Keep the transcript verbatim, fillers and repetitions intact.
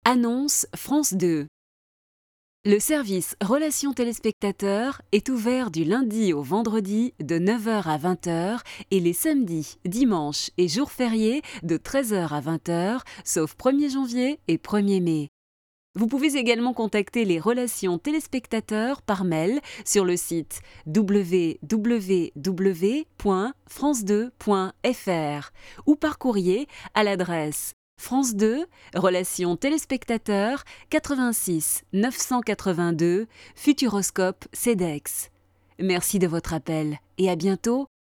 Annonce France deux. Le service Relations téléspectateurs est ouvert du lundi au vendredi de neuf heures à vingt heures et les samedis, dimanches et jours fériés de treize heures à vingt heures, sauf premier janvier et premier mai. Vous pouvez également contacter les relations téléspectateurs par mail sur le site w w w point france deux point f r ou par courrier à l'adresse France deux, Relations téléspectateurs, quatre-vingt-six neuf cent quatre-vingt-deux, Futuroscope CEDEX. Merci de votre appel et à bientôt